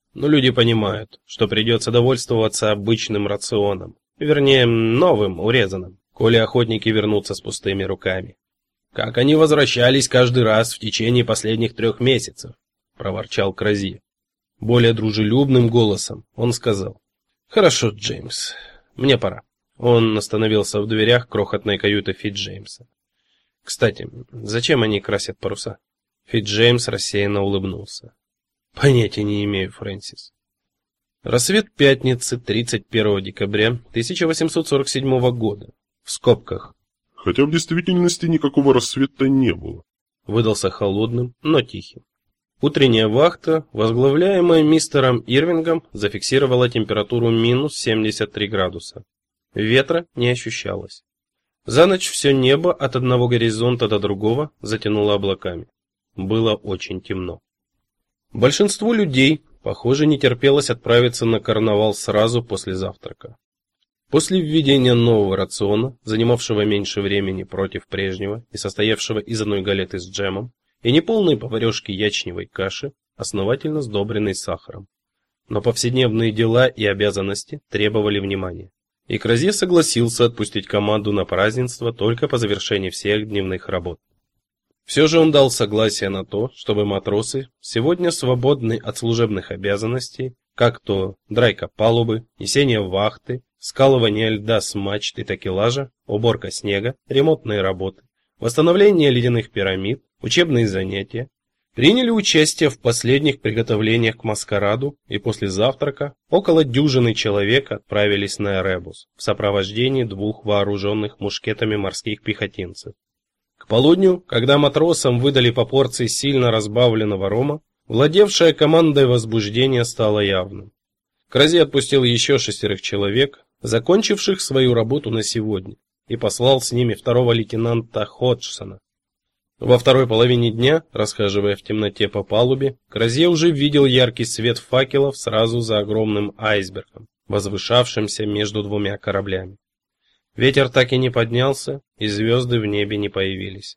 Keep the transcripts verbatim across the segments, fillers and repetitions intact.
Но люди понимают, что придется довольствоваться обычным рационом, вернее, новым, урезанным, коли охотники вернутся с пустыми руками. Как они возвращались каждый раз в течение последних трех месяцев, проворчал Крази. Более дружелюбным голосом он сказал: Хорошо, Джеймс, мне пора. Он остановился в дверях крохотной каюты Фитджеймса. Кстати, зачем они красят паруса? Фитджеймс рассеянно улыбнулся. Понятия не имею, Фрэнсис. Рассвет пятницы, тридцать первого декабря тысяча восемьсот сорок седьмого года. В скобках. Хотя в действительности никакого рассвета не было. Выдался холодным, но тихим. Утренняя вахта, возглавляемая мистером Ирвингом, зафиксировала температуру минус семьдесят три градуса. Ветра не ощущалось. За ночь все небо от одного горизонта до другого затянуло облаками. Было очень темно. Большинству людей, похоже, не терпелось отправиться на карнавал сразу после завтрака. После введения нового рациона, занимавшего меньше времени против прежнего и состоявшего из одной галеты с джемом и неполной поварёшки ячневой каши, основательно сдобренной сахаром. Но повседневные дела и обязанности требовали внимания. И Крази согласился отпустить команду на празднество только по завершении всех дневных работ. Все же он дал согласие на то, чтобы матросы, сегодня свободны от служебных обязанностей, как то драйка палубы, несение вахты, скалывание льда с мачт и такелажа, уборка снега, ремонтные работы, восстановление ледяных пирамид, учебные занятия, приняли участие в последних приготовлениях к маскараду, и после завтрака около дюжины человек отправились на Эребус в сопровождении двух вооруженных мушкетами морских пехотинцев. К полудню, когда матросам выдали по порции сильно разбавленного рома, владевшее командой возбуждение стало явным. Крази отпустил еще шестерых человек, закончивших свою работу на сегодня, и послал с ними второго лейтенанта Ходжсона. Во второй половине дня, расхаживая в темноте по палубе, Крази уже видел яркий свет факелов сразу за огромным айсбергом, возвышавшимся между двумя кораблями. Ветер так и не поднялся, и звезды в небе не появились.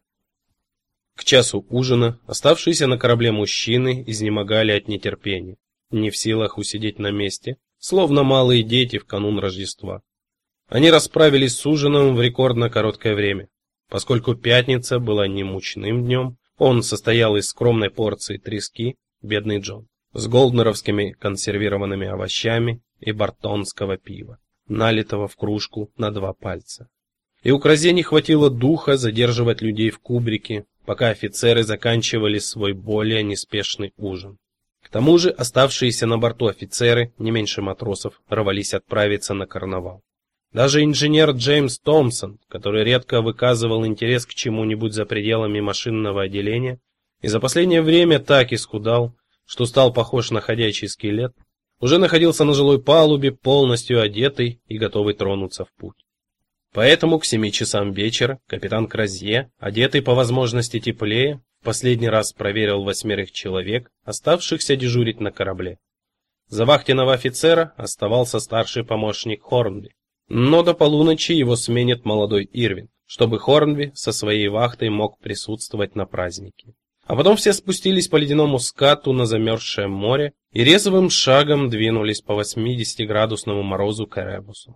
К часу ужина оставшиеся на корабле мужчины изнемогали от нетерпения, не в силах усидеть на месте, словно малые дети в канун Рождества. Они расправились с ужином в рекордно короткое время. Поскольку пятница была не мучным днем, он состоял из скромной порции трески, бедный Джон, с голднеровскими консервированными овощами и бартонского пива, налитого в кружку на два пальца. И у Крази не хватило духа задерживать людей в кубрике, пока офицеры заканчивали свой более неспешный ужин. К тому же оставшиеся на борту офицеры, не меньше матросов, рвались отправиться на карнавал. Даже инженер Джеймс Томпсон, который редко выказывал интерес к чему-нибудь за пределами машинного отделения и за последнее время так исхудал, что стал похож на ходячий скелет, уже находился на жилой палубе, полностью одетый и готовый тронуться в путь. Поэтому к семи часам вечера капитан Кразье, одетый по возможности теплее, в последний раз проверил восьмерых человек, оставшихся дежурить на корабле. За вахтенного офицера оставался старший помощник Хорнби. Но до полуночи его сменит молодой Ирвин, чтобы Хорнби со своей вахтой мог присутствовать на празднике. А потом все спустились по ледяному скату на замерзшее море и резвым шагом двинулись по восьмидесятиградусному морозу к Эребусу.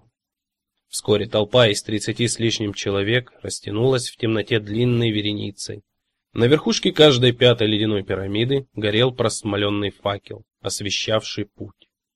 Вскоре толпа из тридцати с лишним человек растянулась в темноте длинной вереницей. На верхушке каждой пятой ледяной пирамиды горел просмоленный факел, освещавший путь.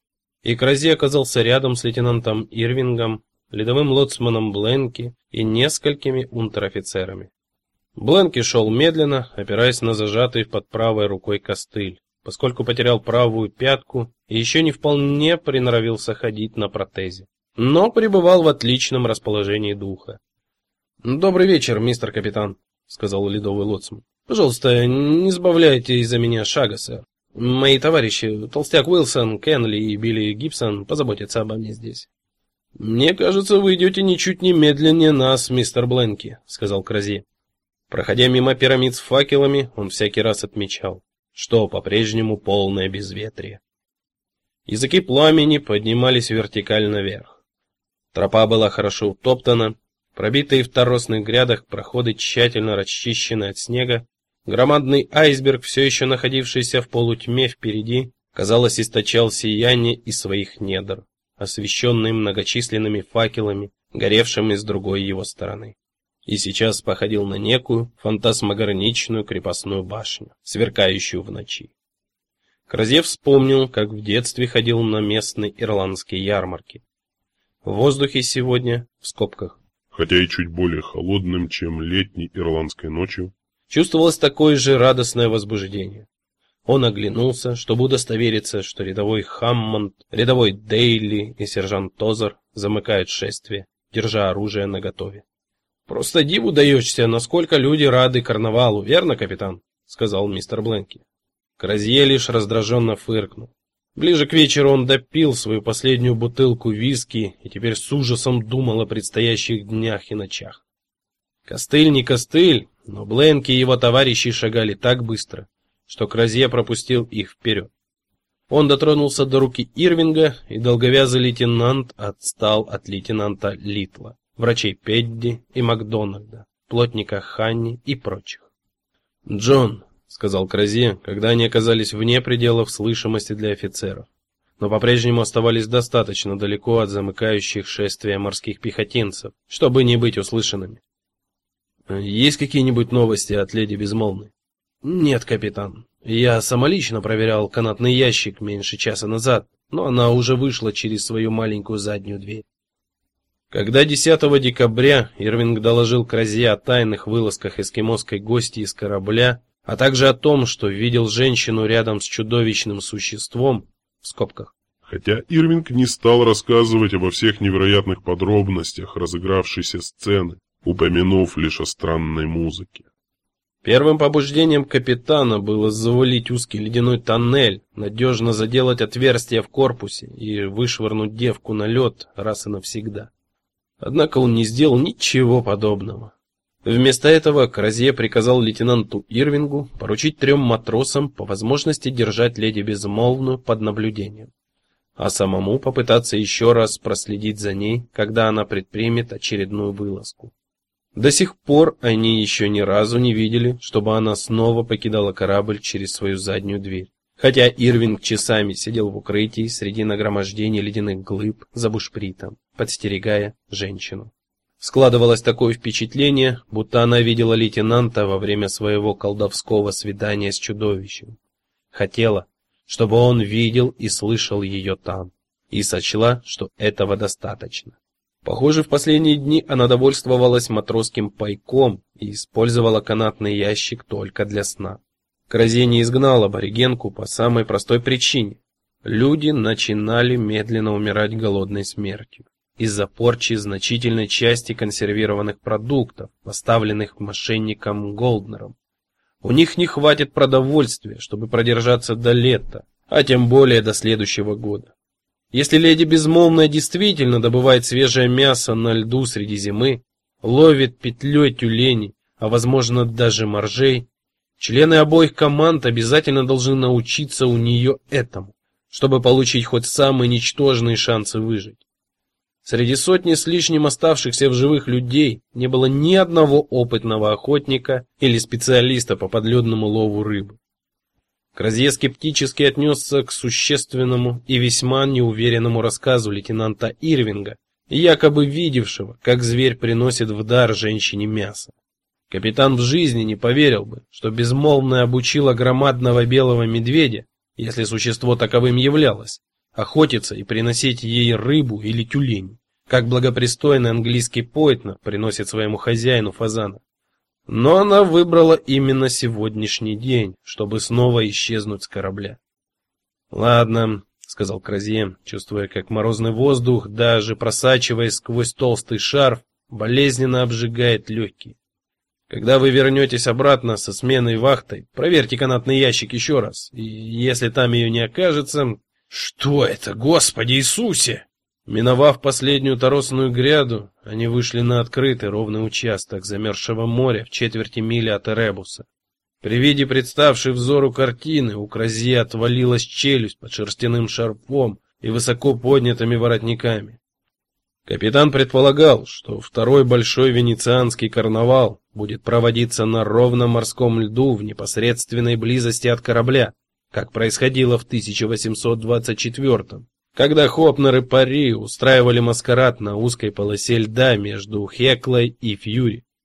И Крази оказался рядом с лейтенантом Ирвингом, рядовым лоцманом Бленки и несколькими унтер-офицерами. Бленки шел медленно, опираясь на зажатый под правой рукой костыль, поскольку потерял правую пятку и еще не вполне приноровился ходить на протезе, но пребывал в отличном расположении духа. «Добрый вечер, мистер капитан», — сказал ледовый лоцман. «Пожалуйста, не сбавляйте из-за меня шага, сэр. Мои товарищи, толстяк Уилсон, Кенли и Билли Гибсон, позаботятся обо мне здесь». «Мне кажется, вы идете ничуть не медленнее нас, мистер Бленки», — сказал Крази. Проходя мимо пирамид с факелами, он всякий раз отмечал, что по-прежнему полное безветрие. Языки пламени поднимались вертикально вверх. Тропа была хорошо утоптана, пробитые в торосных грядах проходы тщательно расчищены от снега. Громадный айсберг, все еще находившийся в полутьме впереди, казалось, источал сияние из своих недр, освещенный многочисленными факелами, горевшими с другой его стороны. И сейчас походил на некую фантасмагорничную крепостную башню, сверкающую в ночи. Кразье вспомнил, как в детстве ходил на местные ирландские ярмарки. В воздухе сегодня, в скобках, хотя и чуть более холодным, чем летней ирландской ночью, чувствовалось такое же радостное возбуждение. Он оглянулся, чтобы удостовериться, что рядовой Хаммонд, рядовой Дейли и сержант Тозер замыкают шествие, держа оружие наготове. «Просто диву даешься, насколько люди рады карнавалу, верно, капитан?» — сказал мистер Бленки. Кразье лишь раздраженно фыркнул. Ближе к вечеру он допил свою последнюю бутылку виски и теперь с ужасом думал о предстоящих днях и ночах. Костыль не костыль, но Бленки и его товарищи шагали так быстро, что Кразье пропустил их вперед. Он дотронулся до руки Ирвинга, и долговязый лейтенант отстал от лейтенанта Литла, врачей Педди и Макдональда, плотника Ханни и прочих. «Джон», — сказал Кразье, когда они оказались вне пределов слышимости для офицеров, но по-прежнему оставались достаточно далеко от замыкающих шествия морских пехотинцев, чтобы не быть услышанными. «Есть какие-нибудь новости от леди Безмолвной?» «Нет, капитан. Я самолично проверял канатный ящик меньше часа назад, но она уже вышла через свою маленькую заднюю дверь». Когда десятого декабря Ирвинг доложил Кразье о тайных вылазках эскимосской гости из корабля, а также о том, что видел женщину рядом с чудовищным существом, в скобках, хотя Ирвинг не стал рассказывать обо всех невероятных подробностях разыгравшейся сцены, упомянув лишь о странной музыке. Первым побуждением капитана было завалить узкий ледяной тоннель, надежно заделать отверстие в корпусе и вышвырнуть девку на лед раз и навсегда. Однако он не сделал ничего подобного. Вместо этого Кразье приказал лейтенанту Ирвингу поручить трем матросам по возможности держать леди Безмолвную под наблюдением, а самому попытаться еще раз проследить за ней, когда она предпримет очередную вылазку. До сих пор они еще ни разу не видели, чтобы она снова покидала корабль через свою заднюю дверь. Хотя Ирвинг часами сидел в укрытии среди нагромождения ледяных глыб за бушпритом, подстерегая женщину. Складывалось такое впечатление, будто она видела лейтенанта во время своего колдовского свидания с чудовищем. Хотела, чтобы он видел и слышал ее там, и сочла, что этого достаточно. Похоже, в последние дни она довольствовалась матросским пайком и использовала канатный ящик только для сна. Кразье не изгнал аборигенку по самой простой причине. Люди начинали медленно умирать голодной смертью из-за порчи значительной части консервированных продуктов, поставленных мошенником Голднером. У них не хватит продовольствия, чтобы продержаться до лета, а тем более до следующего года. Если леди Безмолвная действительно добывает свежее мясо на льду среди зимы, ловит петлей тюленей, а возможно даже моржей, члены обоих команд обязательно должны научиться у нее этому, чтобы получить хоть самые ничтожные шансы выжить. Среди сотни с лишним оставшихся в живых людей не было ни одного опытного охотника или специалиста по подледному лову рыбы. Кразье скептически отнесся к существенному и весьма неуверенному рассказу лейтенанта Ирвинга, якобы видевшего, как зверь приносит в дар женщине мясо. Капитан в жизни не поверил бы, что Безмолвная обучила громадного белого медведя, если существо таковым являлось, охотиться и приносить ей рыбу или тюлень, как благопристойный английский поэтна приносит своему хозяину фазана. Но она выбрала именно сегодняшний день, чтобы снова исчезнуть с корабля. «Ладно», — сказал Кразье, чувствуя, как морозный воздух, даже просачиваясь сквозь толстый шарф, болезненно обжигает легкие. «Когда вы вернетесь обратно со сменой вахтой, проверьте канатный ящик еще раз, и если там ее не окажется...» «Что это, Господи Иисусе!» Миновав последнюю торосную гряду, они вышли на открытый ровный участок замерзшего моря в четверти мили от Эребуса. При виде представшей взору картины у Кразье отвалилась челюсть под шерстяным шарфом и высоко поднятыми воротниками. Капитан предполагал, что второй большой венецианский карнавал будет проводиться на ровном морском льду в непосредственной близости от корабля, как происходило в тысяча восемьсот двадцать четвёртом, когда Хопнер и Пари устраивали маскарад на узкой полосе льда между Хеклой и Фьюри.